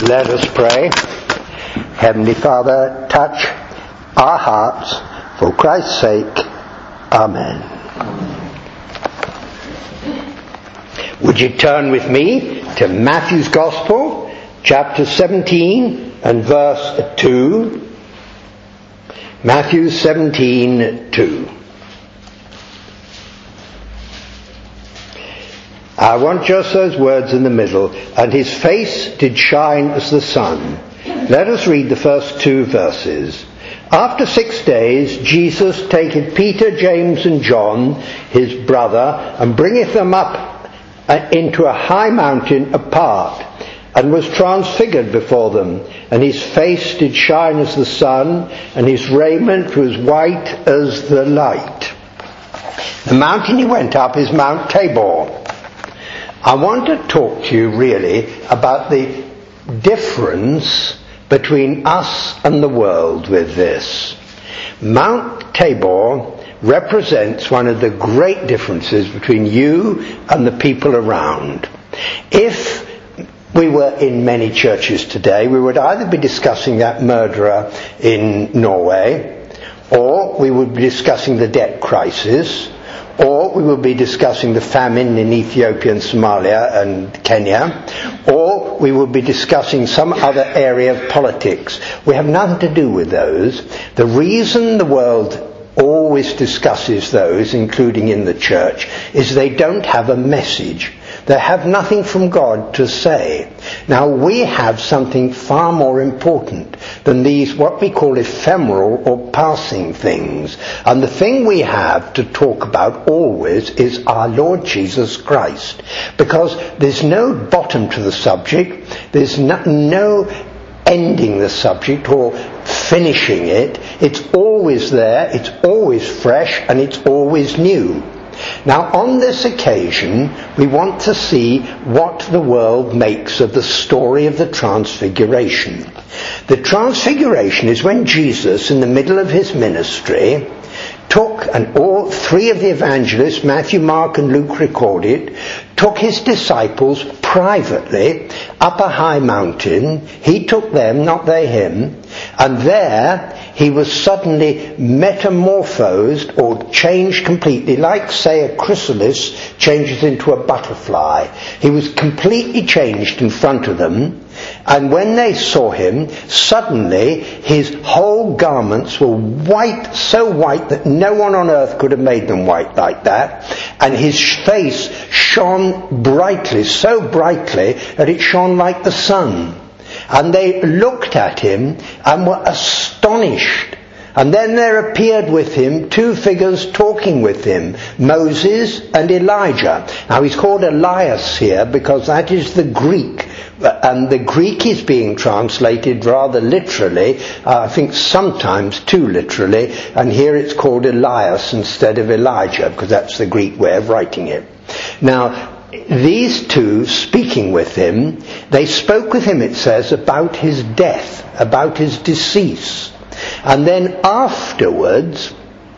Let us pray. Heavenly Father, touch our hearts for Christ's sake. Amen. Would you turn with me to Matthew's Gospel, chapter 17 and verse 2. Matthew 17:2. I want just those words in the middle. And his face did shine as the sun. Let us read the first two verses. After 6 days, Jesus taketh Peter, James, and John, his brother, and bringeth them up into a high mountain apart, and was transfigured before them. And his face did shine as the sun, and his raiment was white as the light. The mountain he went up is Mount Tabor. I want to talk to you really about the difference between us and the world with this. Mount Tabor represents one of the great differences between you and the people around. If we were in many churches today, we would either be discussing that murderer in Norway, or we would be discussing the debt crisis, or we will be discussing the famine in Ethiopia and Somalia and Kenya, or we will be discussing some other area of politics. We have nothing to do with those. The reason the world always discusses those, including in the church, is they don't have a message. They have nothing from God to say. Now we have something far more important than these, what we call ephemeral or passing things. And the thing we have to talk about always is our Lord Jesus Christ. Because there's no bottom to the subject. There's no ending the subject or finishing it. It's always there, it's always fresh, and it's always new. Now, on this occasion, we want to see what the world makes of the story of the Transfiguration. The Transfiguration is when Jesus, in the middle of his ministry, took, and all three of the evangelists, Matthew, Mark and Luke record it, took his disciples privately up a high mountain. He took them, not they him, and there he was suddenly metamorphosed or changed completely, like, say, a chrysalis changes into a butterfly. He was completely changed in front of them, and when they saw him, suddenly his whole garments were white, so white that no one on earth could have made them white like that, and his face shone brightly, so brightly that it shone like the sun. And they looked at him and were astonished. And then there appeared with him two figures talking with him, Moses and Elijah. Now he's called Elias here because that is the Greek. And the Greek is being translated rather literally, I think sometimes too literally, and here it's called Elias instead of Elijah because that's the Greek way of writing it. Now, these two speaking with him, they spoke with him, it says, about his death, about his decease. And then afterwards,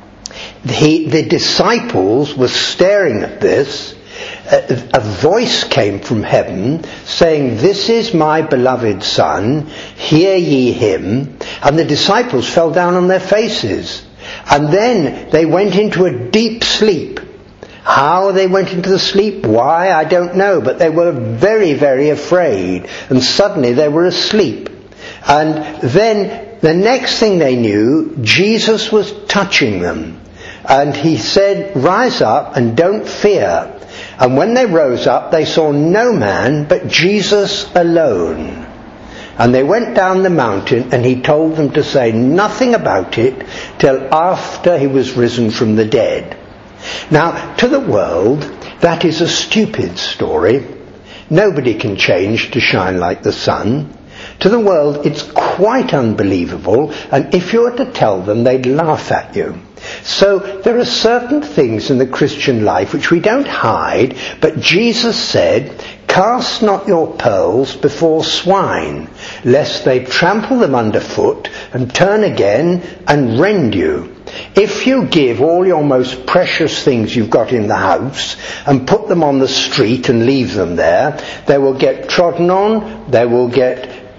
the disciples were staring at this. A voice came from heaven saying, "This is my beloved Son, hear ye him." And the disciples fell down on their faces. And then they went into a deep sleep. How they went into the sleep, why, I don't know, but they were very, very afraid. And suddenly they were asleep. And then the next thing they knew, Jesus was touching them. And he said, "Rise up and don't fear." And when they rose up, they saw no man but Jesus alone. And they went down the mountain, and he told them to say nothing about it till after he was risen from the dead. Now, to the world, that is a stupid story. Nobody can change to shine like the sun. To the world, it's quite unbelievable, and if you were to tell them, they'd laugh at you. So there are certain things in the Christian life which we don't hide, but Jesus said, "Cast not your pearls before swine, lest they trample them underfoot and turn again and rend you. If you give all your most precious things you've got in the house and put them on the street and leave them there, they will get trodden on, they will get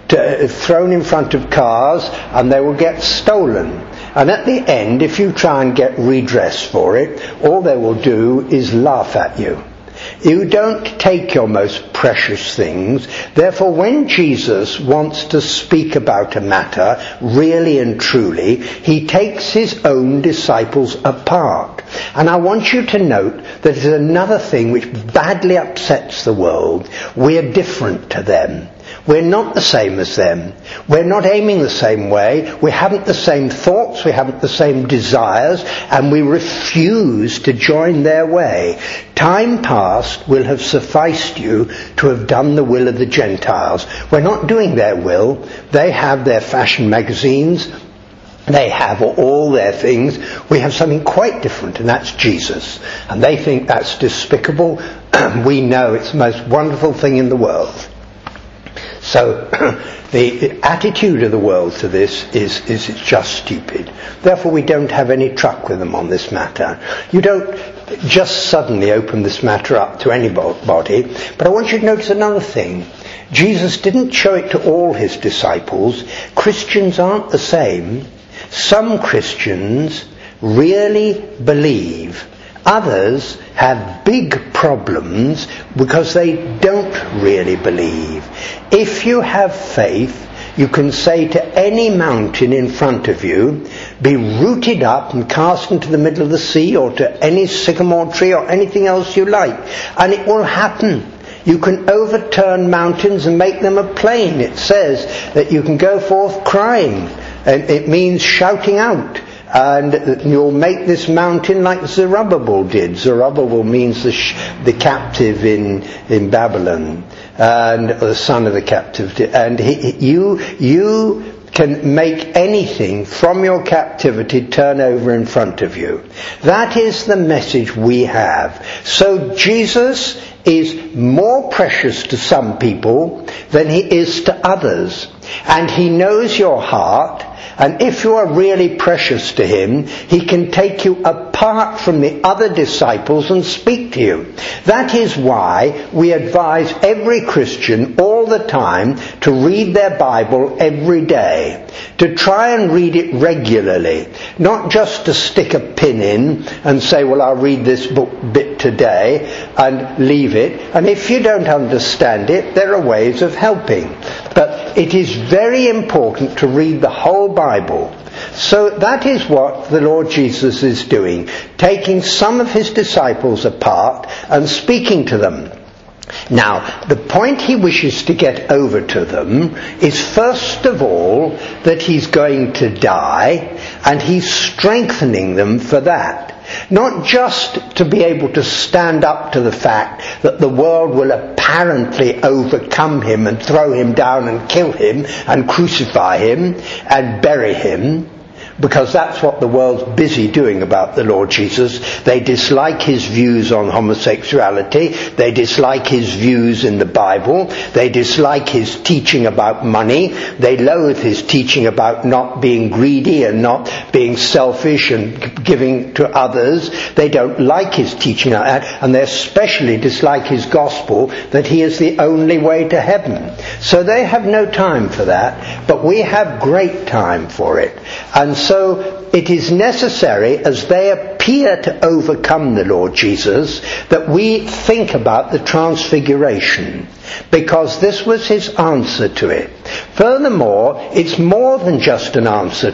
thrown in front of cars, and they will get stolen. And at the end, if you try and get redress for it, all they will do is laugh at you. You don't take your most precious things. Therefore, when Jesus wants to speak about a matter, really and truly, he takes his own disciples apart. And I want you to note that there's another thing which badly upsets the world. We're different to them. We're not the same as them. We're not aiming the same way. We haven't the same thoughts. We haven't the same desires. And we refuse to join their way. Time past will have sufficed you to have done the will of the Gentiles. We're not doing their will. They have their fashion magazines. They have all their things. We have something quite different, and that's Jesus. And they think that's despicable. We know it's the most wonderful thing in the world. So the attitude of the world to this is it's just stupid. Therefore we don't have any truck with them on this matter. You don't just suddenly open this matter up to anybody. But I want you to notice another thing. Jesus didn't show it to all his disciples. Christians aren't the same. Some Christians really believe. Others have big problems because they don't really believe. If you have faith, you can say to any mountain in front of you, be rooted up and cast into the middle of the sea, or to any sycamore tree or anything else you like, and it will happen. You can overturn mountains and make them a plain. It says that you can go forth crying, and it means shouting out. And you'll make this mountain like Zerubbabel did. Zerubbabel means the captive in Babylon, and the son of the captive. And you can make anything from your captivity turn over in front of you. That is the message we have. So Jesus is more precious to some people than he is to others. And he knows your heart. And if you are really precious to him, he can take you apart from the other disciples and speak to you. That is why we advise every Christian all the time to read their Bible every day. To try and read it regularly. Not just to stick a pin in and say, well, I'll read this bit today and leave it. And if you don't understand it, there are ways of helping. But it is very important to read the whole Bible. So that is what the Lord Jesus is doing, taking some of his disciples apart and speaking to them. Now, the point he wishes to get over to them is first of all that he's going to die, and he's strengthening them for that. Not just to be able to stand up to the fact that the world will apparently overcome him and throw him down and kill him and crucify him and bury him, because that's what the world's busy doing about the Lord Jesus. They dislike his views on homosexuality. They dislike his views in the Bible. They dislike his teaching about money. They loathe his teaching about not being greedy and not being selfish and giving to others. They don't like his teaching like that, and they especially dislike his gospel that he is the only way to heaven. So they have no time for that, but we have great time for it. And so it is necessary, as they appear to overcome the Lord Jesus, that we think about the transfiguration, because this was his answer to it. Furthermore, it's more than just an answer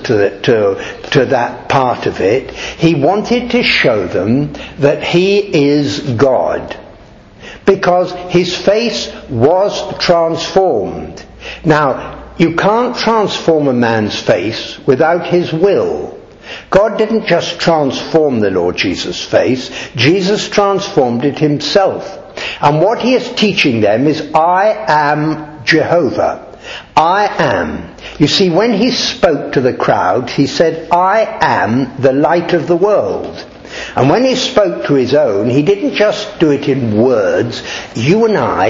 to that part of it. He wanted to show them that he is God, because his face was transformed. Now, you can't transform a man's face without his will. God didn't just transform the Lord Jesus' face. Jesus transformed it himself. And what he is teaching them is, I am Jehovah. I am. You see, when he spoke to the crowd, he said, I am the light of the world. And when he spoke to his own, he didn't just do it in words. You and I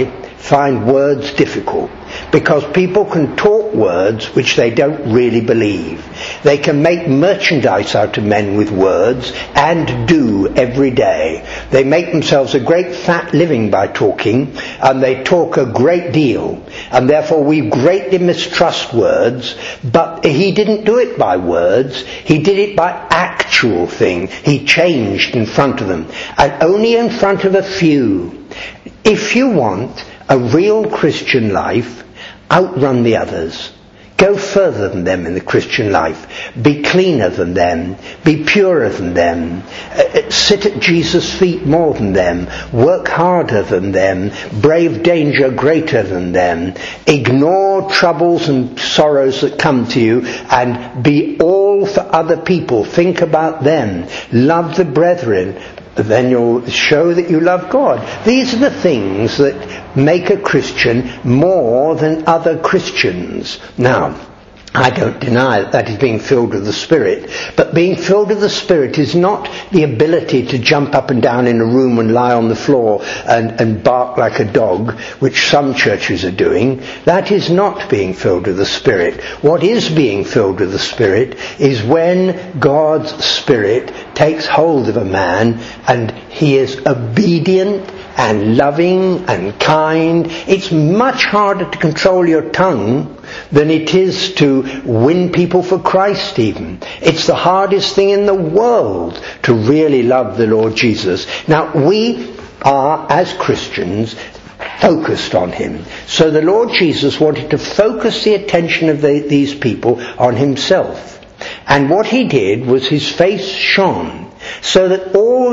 find words difficult, because people can talk words which they don't really believe. They can make merchandise out of men with words, and do every day. They make themselves a great fat living by talking, and they talk a great deal, and therefore we greatly mistrust words. But he didn't do it by words, he did it by actual thing. He changed in front of them, and only in front of a few. If you want a real Christian life, outrun the others. Go further than them in the Christian life. Be cleaner than them. Be purer than them. Sit at Jesus' feet more than them. Work harder than them. Brave danger greater than them. Ignore troubles and sorrows that come to you, and be all for other people. Think about them. Love the brethren. Then you'll show that you love God. These are the things that make a Christian more than other Christians. Now, I don't deny that is being filled with the Spirit, but being filled with the Spirit is not the ability to jump up and down in a room and lie on the floor and bark like a dog, which some churches are doing. That is not being filled with the Spirit. What is being filled with the Spirit is when God's Spirit takes hold of a man and he is obedient and loving and kind. It's much harder to control your tongue than it is to win people for Christ even. It's the hardest thing in the world to really love the Lord Jesus. Now, we are, as Christians, focused on him. So the Lord Jesus wanted to focus the attention of these people on himself. And what he did was his face shone, so that all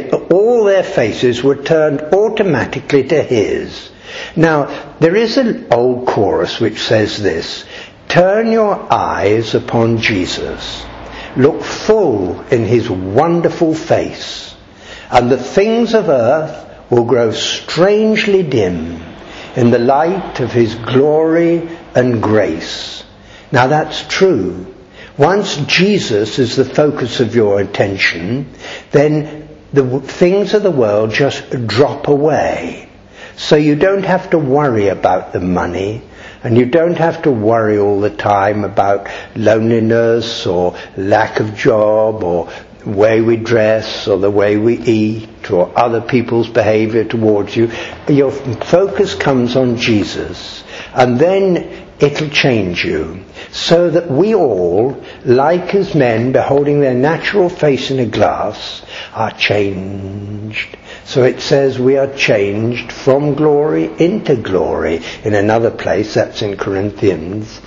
their faces were turned automatically to his. Now, there is an old chorus which says this: turn your eyes upon Jesus, look full in his wonderful face, and the things of earth will grow strangely dim in the light of his glory and grace. Now that's true. Once Jesus is the focus of your attention, then the things of the world just drop away. So you don't have to worry about the money, and you don't have to worry all the time about loneliness or lack of job or the way we dress or the way we eat or other people's behavior towards you. Your focus comes on Jesus, and then it'll change you, so that we all, like as men beholding their natural face in a glass, are changed. So it says we are changed from glory into glory. In another place, that's in Corinthians,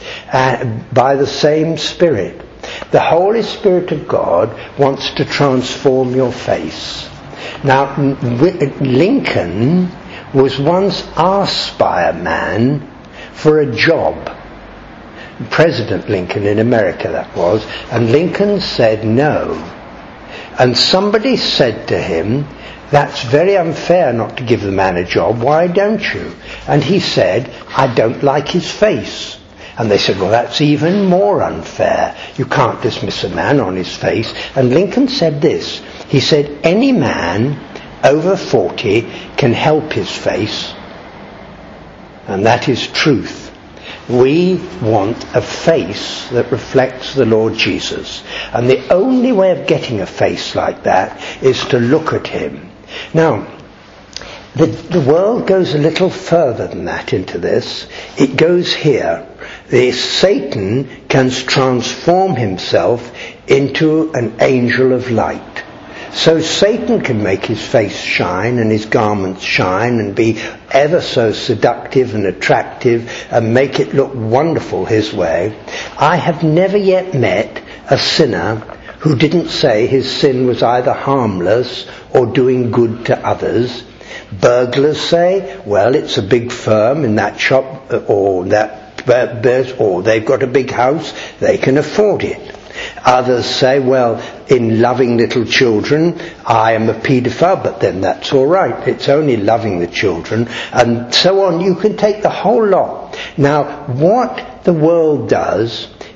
by the same Spirit. The Holy Spirit of God wants to transform your face. Now, Lincoln was once asked by a man for a job. President Lincoln in America, that was. And Lincoln said no. And somebody said to him, that's very unfair not to give the man a job. Why don't you? And he said, I don't like his face. And they said, well, that's even more unfair. You can't dismiss a man on his face. And Lincoln said this. He said, any man over 40 can help his face. And that is truth. We want a face that reflects the Lord Jesus. And the only way of getting a face like that is to look at him. Now, the world goes a little further than that into this. It goes here. Satan can transform himself into an angel of light. So Satan can make his face shine and his garments shine and be ever so seductive and attractive and make it look wonderful his way. I have never yet met a sinner who didn't say his sin was either harmless or doing good to others. Burglars say, well, it's a big firm in that shop or they've got a big house, they can afford it. Others say, well, in loving little children, I am a paedophile, but then that's all right. It's only loving the children, and so on. You can take the whole lot. Now, what the world does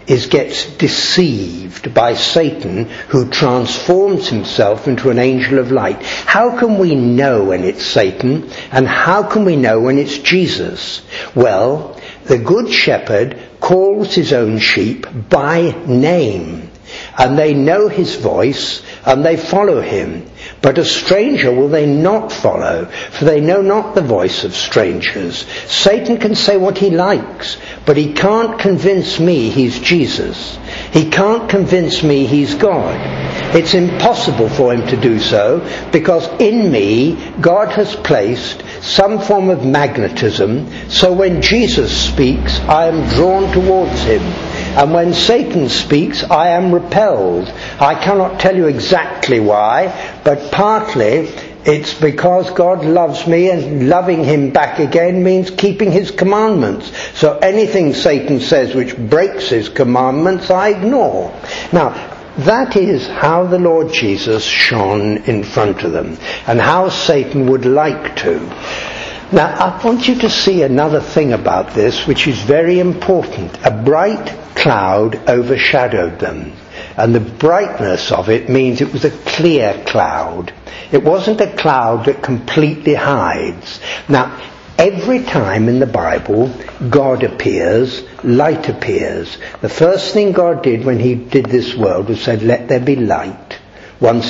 gets deceived by Satan, who transforms himself into an angel of light. How can we know when it's Satan, and how can we know when it's Jesus? Well, the Good Shepherd calls his own sheep by name, and they know his voice, and they follow him. But a stranger will they not follow, for they know not the voice of strangers. Satan can say what he likes, but he can't convince me he's Jesus. He can't convince me he's God. It's impossible for him to do so, because in me, God has placed some form of magnetism, so when Jesus speaks, I am drawn towards him. And when Satan speaks, I am repelled. I cannot tell you exactly why, but partly it's because God loves me, and loving him back again means keeping his commandments. So anything Satan says which breaks his commandments, I ignore. Now, that is how the Lord Jesus shone in front of them, and how Satan would like to. Now, I want you to see another thing about this, which is very important. A bright cloud overshadowed them, and the brightness of it means it was a clear cloud. It wasn't a cloud that completely hides. Now, every time in the Bible God appears, light appears. The first thing God did when he did this world was said, let there be light. Once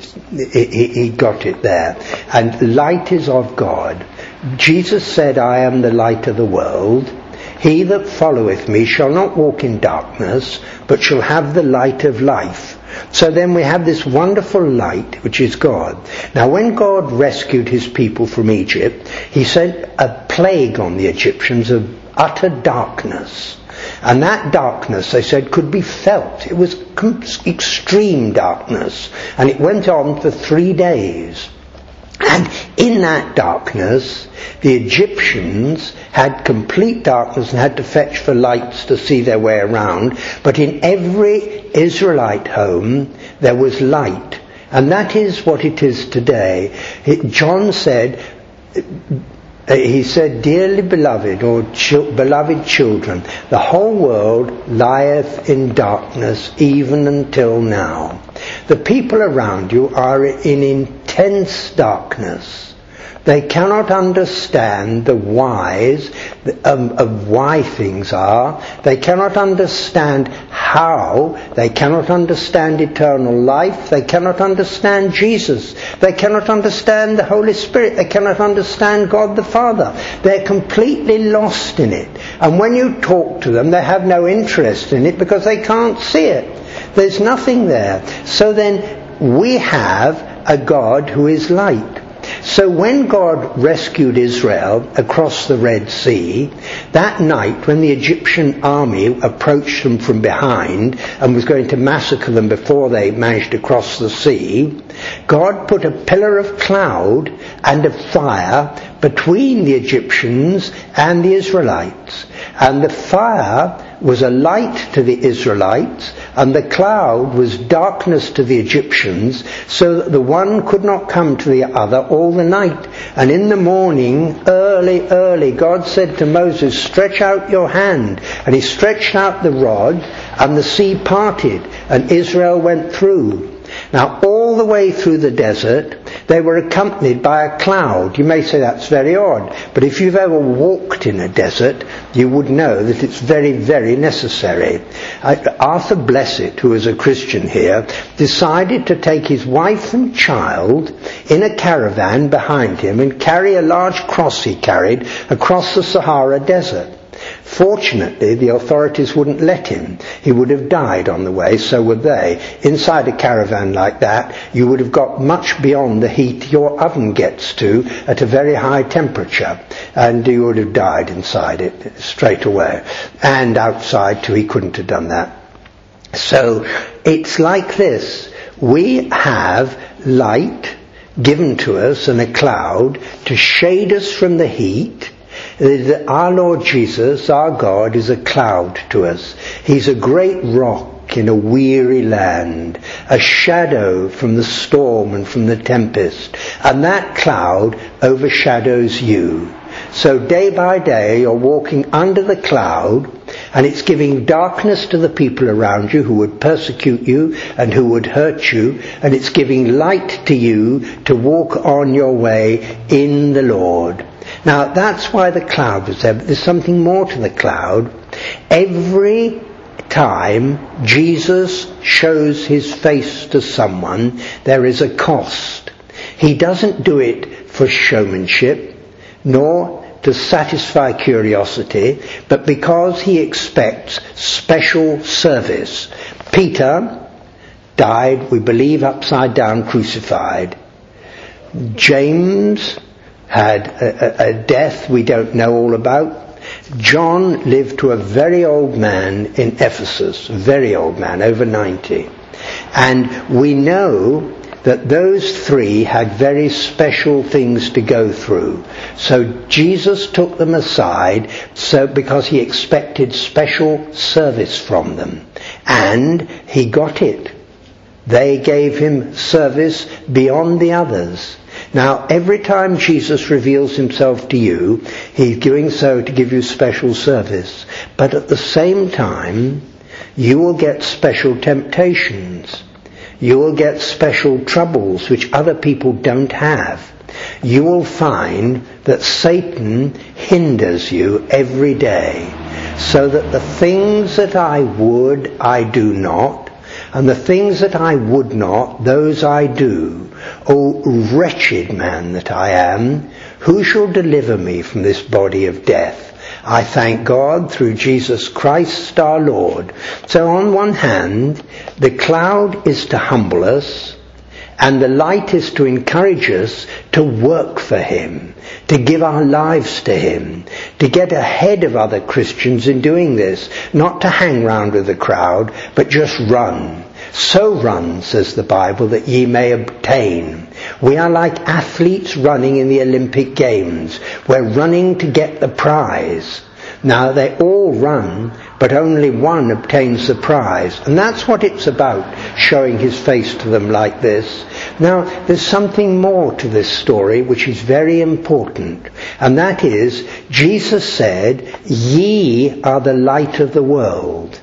he got it there. And light is of God. Jesus said, I am the light of the world. He that followeth me shall not walk in darkness, but shall have the light of life. So then we have this wonderful light, which is God. Now, when God rescued his people from Egypt, he sent a plague on the Egyptians of utter darkness. And that darkness, they said, could be felt. It was extreme darkness. And it went on for 3 days. And in that darkness, the Egyptians had complete darkness and had to fetch for lights to see their way around. But in every Israelite home, there was light. And that is what it is today. John said, he said, dearly beloved, or beloved children, the whole world lieth in darkness even until now. The people around you are in intense darkness. They cannot understand the whys of why things are. They cannot understand how. They cannot understand eternal life. They cannot understand Jesus. They cannot understand the Holy Spirit. They cannot understand God the Father. They're completely lost in it. And when you talk to them, they have no interest in it because they can't see it. There's nothing there. So then we have a God who is light. So when God rescued Israel across the Red Sea, that night when the Egyptian army approached them from behind and was going to massacre them before they managed to cross the sea, God put a pillar of cloud and of fire between the Egyptians and the Israelites. And the fire was a light to the Israelites, and the cloud was darkness to the Egyptians, so that the one could not come to the other all the night. And in the morning, early, God said to Moses, stretch out your hand. And he stretched out the rod, and the sea parted, and Israel went through. Now, all the way through the desert, they were accompanied by a cloud. You may say that's very odd, but if you've ever walked in a desert, you would know that it's very, very necessary. Arthur Blessed, who is a Christian here, decided to take his wife and child in a caravan behind him and carry a large cross he carried across the Sahara Desert. Fortunately, the authorities wouldn't let him. He would have died on the way, so would they. Inside a caravan like that, you would have got much beyond the heat your oven gets to at a very high temperature, and you would have died inside it straight away. And outside too, he couldn't have done that. So it's like this. We have light given to us and a cloud to shade us from the heat. Our Lord Jesus, our God, is a cloud to us. He's a great rock in a weary land, a shadow from the storm and from the tempest. And that cloud overshadows you. So day by day you're walking under the cloud, and it's giving darkness to the people around you who would persecute you and who would hurt you, and it's giving light to you to walk on your way in the Lord. Now that's why the cloud was there, but there's something more to the cloud. Every time Jesus shows his face to someone, there is a cost. He doesn't do it for showmanship, nor to satisfy curiosity, but because he expects special service. Peter died, we believe, upside down, crucified. James had a death we don't know all about. John lived to a very old man in Ephesus, very old man, over 90. And we know that those three had very special things to go through. So Jesus took them aside because he expected special service from them. And he got it. They gave him service beyond the others. Now, every time Jesus reveals himself to you, he's doing so to give you special service. But at the same time, you will get special temptations. You will get special troubles which other people don't have. You will find that Satan hinders you every day, so that the things that I would, I do not, and the things that I would not, those I do. O wretched man that I am, who shall deliver me from this body of death? I thank God through Jesus Christ our Lord. So on one hand, the cloud is to humble us, and the light is to encourage us to work for him, to give our lives to him, to get ahead of other Christians in doing this, not to hang round with the crowd, but just run. So run, says the Bible, that ye may obtain. We are like athletes running in the Olympic Games. We're running to get the prize. Now they all run, but only one obtains the prize. And that's what it's about, showing his face to them like this. Now, there's something more to this story which is very important. And that is, Jesus said, ye are the light of the world.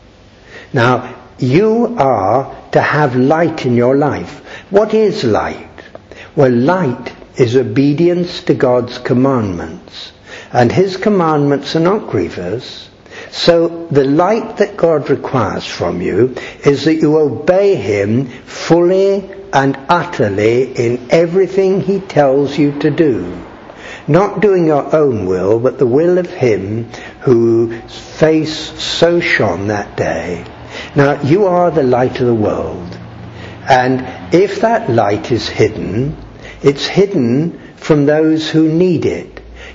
Now, you are to have light in your life. What is light? Well, light is obedience to God's commandments. And his commandments are not grievous. So the light that God requires from you is that you obey him fully and utterly in everything he tells you to do. Not doing your own will, but the will of him whose face so shone that day. Now, you are the light of the world. And if that light is hidden, it's hidden from those who need it.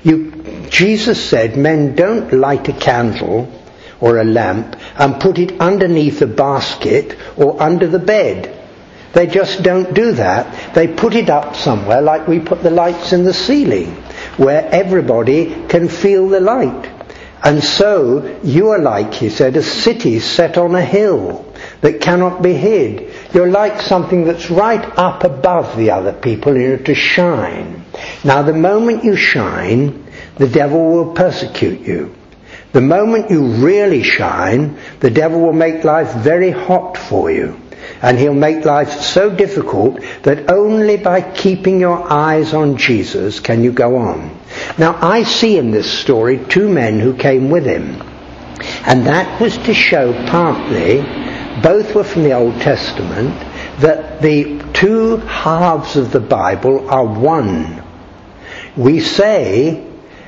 Jesus said men don't light a candle or a lamp and put it underneath a basket or under the bed. They just don't do that. They put it up somewhere like we put the lights in the ceiling, where everybody can feel the light. And so you are like, he said, a city set on a hill that cannot be hid. You're like something that's right up above the other people in order to shine. Now the moment you shine, the devil will persecute you. The moment you really shine, the devil will make life very hot for you. And he'll make life so difficult that only by keeping your eyes on Jesus can you go on. Now I see in this story two men who came with him. And that was to show partly, both were from the Old Testament, that the two halves of the Bible are one. We say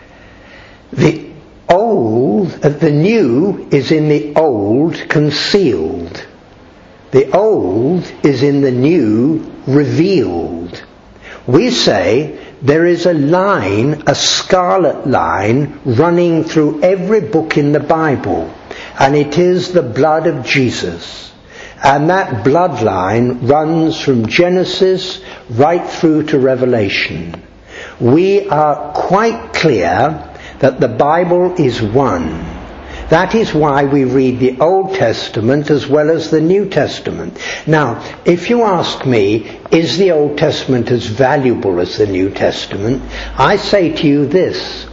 the new is in the old concealed. The old is in the new revealed. We say there is a line, a scarlet line, running through every book in the Bible, and it is the blood of Jesus. And that bloodline runs from Genesis right through to Revelation. We are quite clear that the Bible is one. That is why we read the Old Testament as well as the New Testament. Now, if you ask me, is the Old Testament as valuable as the New Testament? I say to you this,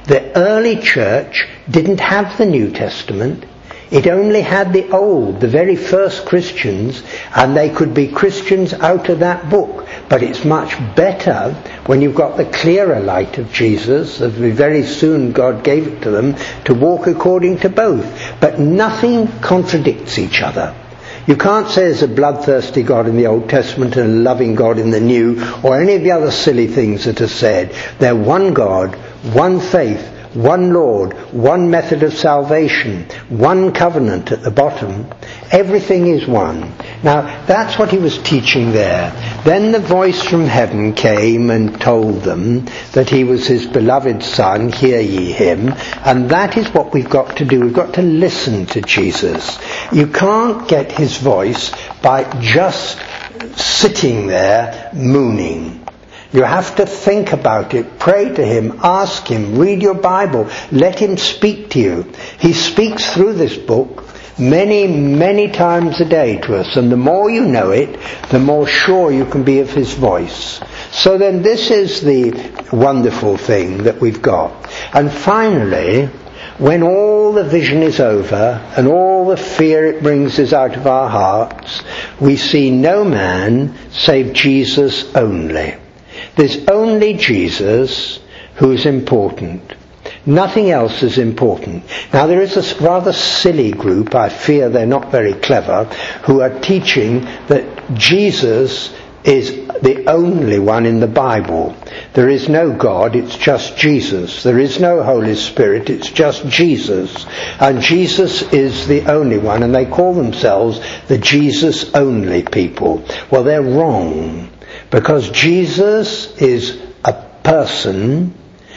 The early church didn't have the New Testament. It only had the Old, the very first Christians, and they could be Christians out of that book. But it's much better when you've got the clearer light of Jesus, as very soon God gave it to them, to walk according to both. But nothing contradicts each other. You can't say there's a bloodthirsty God in the Old Testament and a loving God in the New, or any of the other silly things that are said. They're one God, one faith, one Lord, one method of salvation, one covenant at the bottom. Everything is one. Now, that's what he was teaching there. Then the voice from heaven came and told them that he was his beloved Son, hear ye him. And that is what we've got to do. We've got to listen to Jesus. You can't get his voice by just sitting there mooning. You have to think about it, pray to him, ask him, read your Bible, let him speak to you. He speaks through this book many, many times a day to us, and the more you know it, the more sure you can be of his voice. So then this is the wonderful thing that we've got. And finally, when all the vision is over and all the fear it brings is out of our hearts, we see no man save Jesus only. There's only Jesus who's important. Nothing else is important. Now there is a rather silly group, I fear they're not very clever, who are teaching that Jesus is the only one in the Bible. There is no God, it's just Jesus. There is no Holy Spirit, it's just Jesus. And Jesus is the only one, and they call themselves the Jesus only people. Well, they're wrong. Because Jesus is a person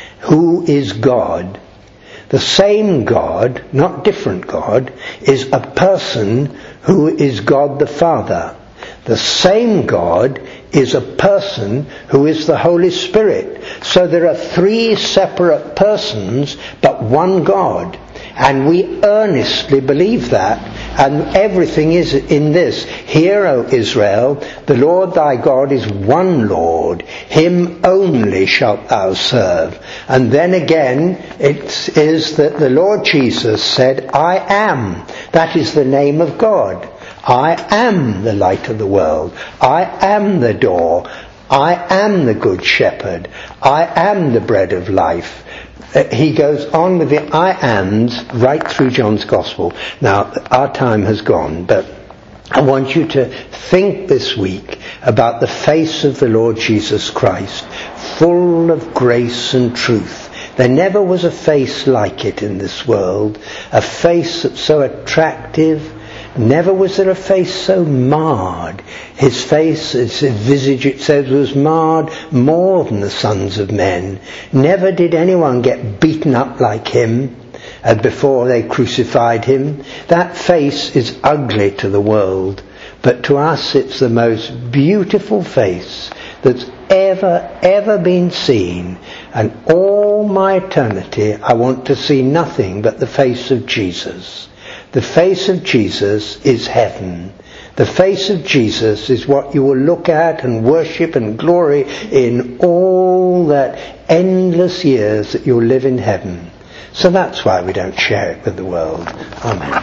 who is God. The same God, not different God, is a person who is God the Father. The same God is a person who is the Holy Spirit. So there are three separate persons, but one God. And we earnestly believe that. And everything is in this. Hear, O Israel, the Lord thy God is one Lord. Him only shalt thou serve. And then again, it is that the Lord Jesus said, I am. That is the name of God. I am the light of the world. I am the door. I am the good shepherd. I am the bread of life. He goes on with the I ams right through John's Gospel. Now, our time has gone, but I want you to think this week about the face of the Lord Jesus Christ, full of grace and truth. There never was a face like it in this world, a face that's so attractive. Never was there a face so marred. His face, his visage, it says, was marred more than the sons of men. Never did anyone get beaten up like him before they crucified him. That face is ugly to the world, but to us it's the most beautiful face that's ever been seen. And all my eternity I want to see nothing but the face of Jesus. The face of Jesus is heaven. The face of Jesus is what you will look at and worship and glory in all that endless years that you'll live in heaven. So that's why we don't share it with the world. Amen.